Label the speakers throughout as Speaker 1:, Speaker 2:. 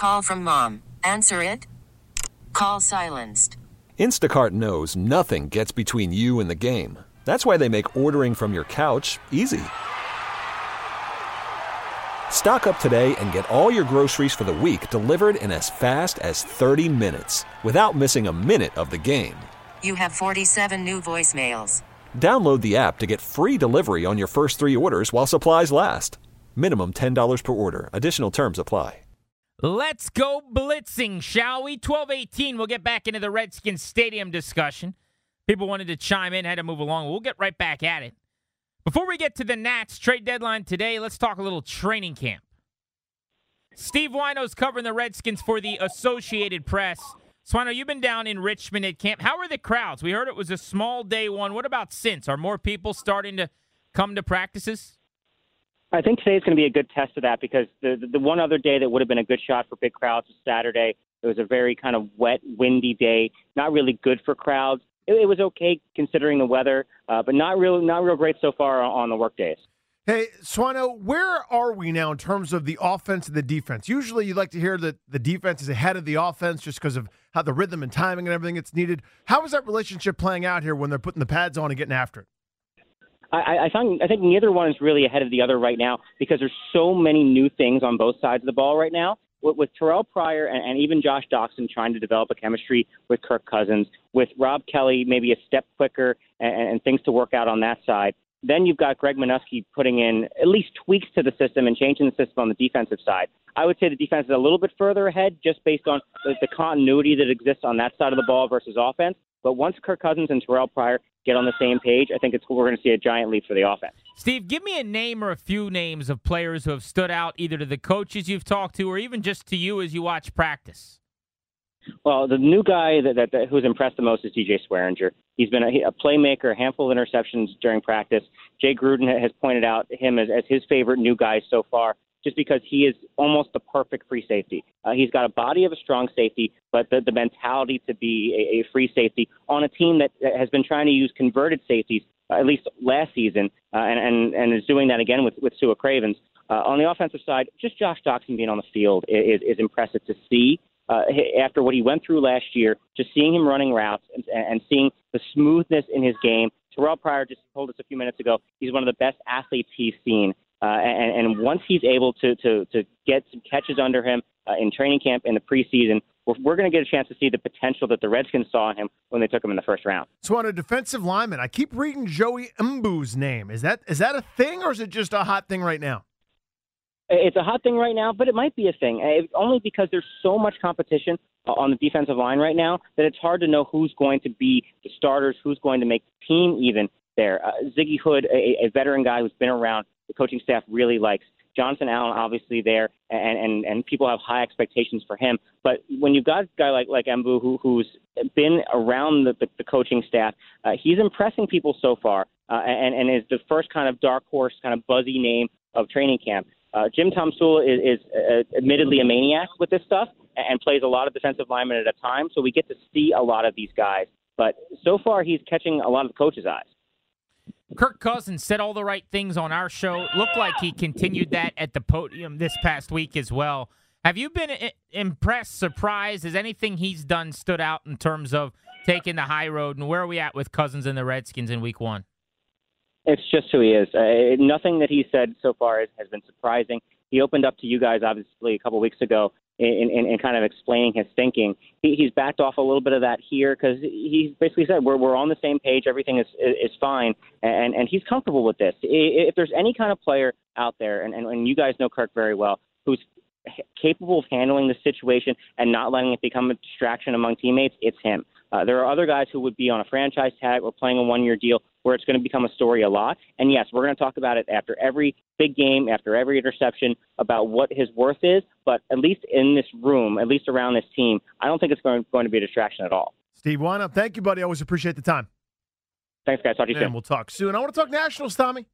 Speaker 1: Call from mom. Answer it. Call silenced.
Speaker 2: Instacart knows nothing gets between you and the game. That's why they make ordering from your couch easy. Stock up today and get all your groceries for the week delivered in as fast as 30 minutes without missing a minute of the game.
Speaker 1: You have 47 new voicemails.
Speaker 2: Download the app to get free delivery on your first 3 orders while supplies last. Minimum $10 per order. Additional terms apply.
Speaker 3: Let's go blitzing, shall we? 12:18, we'll get back into the Redskins stadium discussion. People wanted to chime in, had to move along. We'll get right back at it. Before we get to the Nats trade deadline today, let's talk a little training camp. Steve Wino's covering the Redskins for the Associated Press. Swino, you've been down in Richmond at camp. How are the crowds? We heard it was a small day one. What about since? Are more people starting to come to practices?
Speaker 4: I think today's going to be a good test of that because the one other day that would have been a good shot for big crowds was Saturday. It was a very kind of wet, windy day, not really good for crowds. It was okay considering the weather, but not real great so far on the work days.
Speaker 5: Hey, Swano, where are we now in terms of the offense and the defense? Usually you like to hear that the defense is ahead of the offense just because of how the rhythm and timing and everything that's needed. How is that relationship playing out here when they're putting the pads on and getting after it?
Speaker 4: I think neither one is really ahead of the other right now because there's so many new things on both sides of the ball right now. With Terrell Pryor and even Josh Doxson trying to develop a chemistry with Kirk Cousins, with Rob Kelly maybe a step quicker and things to work out on that side. Then you've got Greg Minuski putting in at least tweaks to the system and changing the system on the defensive side. I would say the defense is a little bit further ahead just based on the continuity that exists on that side of the ball versus offense. But once Kirk Cousins and Terrell Pryor get on the same page, I think we're going to see a giant leap for the offense.
Speaker 3: Steve, give me a name or a few names of players who have stood out either to the coaches you've talked to or even just to you as you watch practice.
Speaker 4: Well, the new guy that who's impressed the most is DJ Swearinger. He's been a playmaker, a handful of interceptions during practice. Jay Gruden has pointed out him as his favorite new guy so far, just because he is almost the perfect free safety. He's got a body of a strong safety, but the mentality to be a free safety on a team that has been trying to use converted safeties, at least last season, and is doing that again with Sua Cravens. On the offensive side, just Josh Doxson being on the field is impressive to see. After what he went through last year, just seeing him running routes and seeing the smoothness in his game. Terrell Pryor just told us a few minutes ago he's one of the best athletes he's seen. And once he's able to get some catches under him in training camp in the preseason, we're going to get a chance to see the potential that the Redskins saw in him when they took him in the first round.
Speaker 5: So on a defensive lineman, I keep reading Joey Mbu's name. Is that a thing or is it just a hot thing right now?
Speaker 4: It's a hot thing right now, but it might be a thing, only because there's so much competition on the defensive line right now that it's hard to know who's going to be the starters, who's going to make the team even there. Ziggy Hood, a veteran guy who's been around, the coaching staff really likes. Jonathan Allen, obviously there, and people have high expectations for him. But when you've got a guy like Mbu who's been around the coaching staff, he's impressing people so far and is the first kind of dark horse, kind of buzzy name of training camp. Jim Tomsula is admittedly a maniac with this stuff and plays a lot of defensive linemen at a time, so we get to see a lot of these guys. But so far, he's catching a lot of the coaches' eyes.
Speaker 3: Kirk Cousins said all the right things on our show. Looked like he continued that at the podium this past week as well. Have you been impressed, surprised? Has anything he's done stood out in terms of taking the high road? And where are we at with Cousins and the Redskins in week one?
Speaker 4: It's just who he is. Nothing that he said so far has been surprising. He opened up to you guys, obviously, a couple weeks ago in kind of explaining his thinking. He's backed off a little bit of that here because he basically said we're on the same page. Everything is fine, and he's comfortable with this. If there's any kind of player out there, and you guys know Kirk very well, who's capable of handling the situation and not letting it become a distraction among teammates, it's him. There are other guys who would be on a franchise tag or playing a one-year deal where it's going to become a story a lot. And, yes, we're going to talk about it after every big game, after every interception, about what his worth is. But at least in this room, at least around this team, I don't think it's going to be a distraction at all.
Speaker 5: Steve Wino, thank you, buddy. Always appreciate the time.
Speaker 4: Thanks, guys. Talk to you soon.
Speaker 5: And we'll talk soon. I want to talk Nationals, Tommy.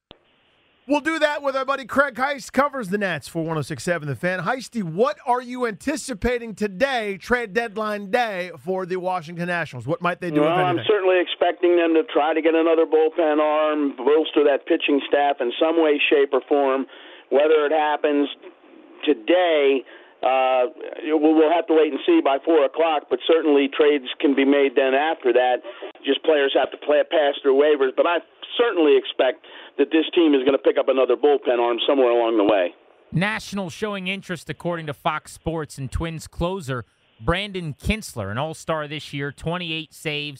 Speaker 5: We'll do that with our buddy Craig Heist, covers the Nats for 106.7 The Fan. Heisty, what are you anticipating today, trade deadline day, for the Washington Nationals? What might they do?
Speaker 6: Well, I'm certainly expecting them to try to get another bullpen arm, bolster that pitching staff in some way, shape, or form. Whether it happens today, We'll have to wait and see by 4 o'clock, but certainly trades can be made then after that. Just players have to pass through waivers. But I certainly expect that this team is going to pick up another bullpen arm somewhere along the way.
Speaker 3: Nationals showing interest, according to Fox Sports, in Twins closer Brandon Kintzler, an all-star this year, 28 saves,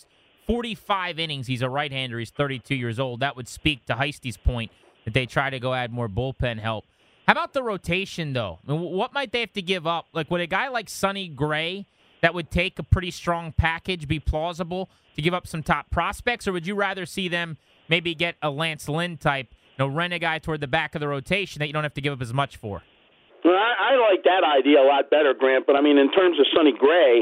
Speaker 3: 45 innings. He's a right-hander. He's 32 years old. That would speak to Heisty's point that they try to go add more bullpen help. How about the rotation, though? I mean, what might they have to give up? Like, would a guy like Sonny Gray that would take a pretty strong package be plausible to give up some top prospects, or would you rather see them maybe get a Lance Lynn type, rent a guy toward the back of the rotation that you don't have to give up as much for?
Speaker 6: Well, I like that idea a lot better, Grant, but, in terms of Sonny Gray,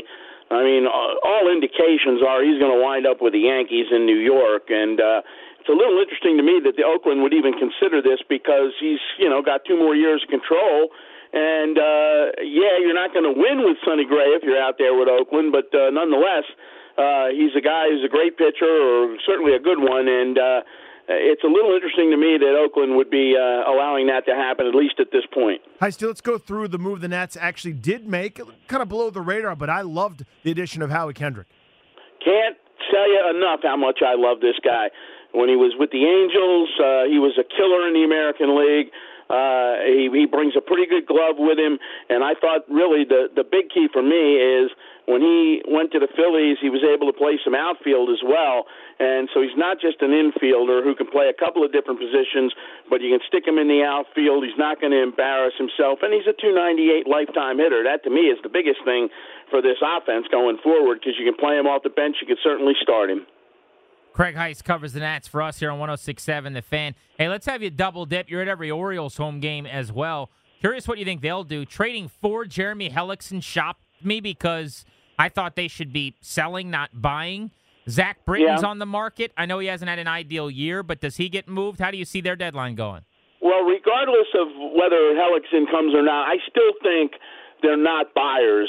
Speaker 6: all indications are he's going to wind up with the Yankees in New York, and it's a little interesting to me that the Oakland would even consider this because he's, got 2 more years of control. And, you're not going to win with Sonny Gray if you're out there with Oakland, but nonetheless, he's a guy who's a great pitcher, or certainly a good one, and it's a little interesting to me that Oakland would be allowing that to happen, at least at this point.
Speaker 5: Heisty, let's go through the move the Nats actually did make, kind of below the radar, but I loved the addition of Howie Kendrick.
Speaker 6: Can't tell you enough how much I love this guy. When he was with the Angels, he was a killer in the American League. He brings a pretty good glove with him, and I thought really the big key for me is when he went to the Phillies, he was able to play some outfield as well, and so he's not just an infielder who can play a couple of different positions, but you can stick him in the outfield. He's not going to embarrass himself, and he's a .298 lifetime hitter. That, to me, is the biggest thing for this offense going forward because you can play him off the bench. You can certainly start him.
Speaker 3: Craig Heist covers the Nats for us here on 106.7 The Fan. Hey, let's have you double dip. You're at every Orioles home game as well. Curious what you think they'll do. Trading for Jeremy Hellickson shocked me because I thought they should be selling, not buying. Zach Britton's on the market. I know he hasn't had an ideal year, but does he get moved? How do you see their deadline going?
Speaker 6: Well, regardless of whether Hellickson comes or not, I still think they're not buyers.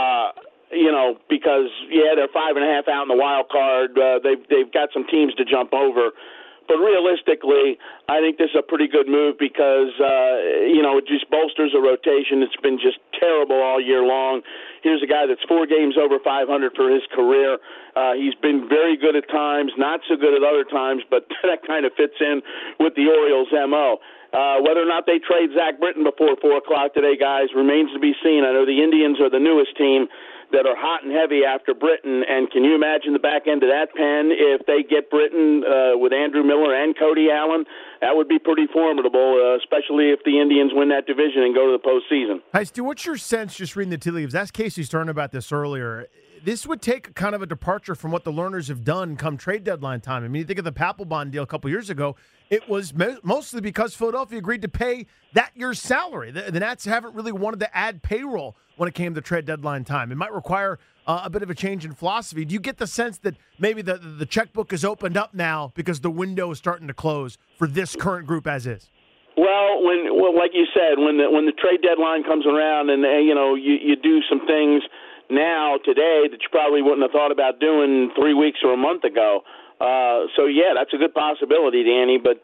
Speaker 6: Because, they're 5.5 out in the wild card. They've got some teams to jump over. But realistically, I think this is a pretty good move because, it just bolsters a rotation. It's been just terrible all year long. Here's a guy that's 4 games over 500 for his career. He's been very good at times, not so good at other times, but that kind of fits in with the Orioles' MO. Whether or not they trade Zach Britton before 4 o'clock today, guys, remains to be seen. I know the Indians are the newest team that are hot and heavy after Britton, and can you imagine the back end of that pen if they get Britton with Andrew Miller and Cody Allen? That would be pretty formidable, especially if the Indians win that division and go to the postseason.
Speaker 5: Heisty, what's your sense, just reading the tea leaves? Asked Casey Stern about this earlier. This would take kind of a departure from what the Lerners have done come trade deadline time. I mean, you think of the Papelbon deal a couple years ago. It was mostly because Philadelphia agreed to pay that year's salary. The Nats haven't really wanted to add payroll when it came to trade deadline time. It might require a bit of a change in philosophy. Do you get the sense that maybe the checkbook is opened up now because the window is starting to close for this current group as is?
Speaker 6: Well, like you said, when the trade deadline comes around and you do some things now today that you probably wouldn't have thought about doing 3 weeks or a month ago. That's a good possibility, Danny. But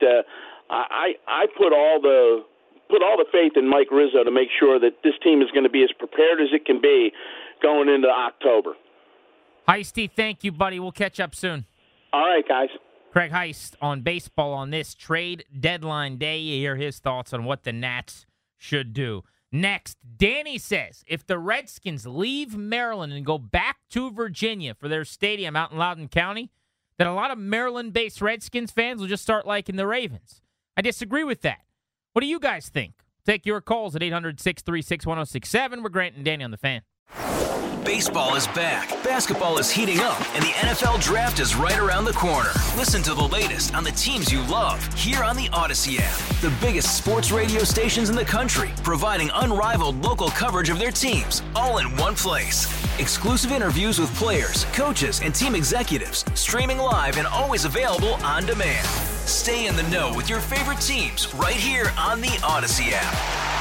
Speaker 6: I put all the faith in Mike Rizzo to make sure that this team is going to be as prepared as it can be going into October.
Speaker 3: Heisty, thank you, buddy. We'll catch up soon.
Speaker 6: All right, guys.
Speaker 3: Craig Heist on baseball on this trade deadline day. You hear his thoughts on what the Nats should do. Next, Danny says if the Redskins leave Maryland and go back to Virginia for their stadium out in Loudoun County, that a lot of Maryland-based Redskins fans will just start liking the Ravens. I disagree with that. What do you guys think? Take your calls at 800-636-1067. We're Grant and Danny on the Fan.
Speaker 7: Baseball is back, basketball is heating up, and the NFL Draft is right around the corner. Listen to the latest on the teams you love here on the Odyssey app. The biggest sports radio stations in the country, providing unrivaled local coverage of their teams, all in one place. Exclusive interviews with players, coaches, and team executives, streaming live and always available on demand. Stay in the know with your favorite teams right here on the Odyssey app.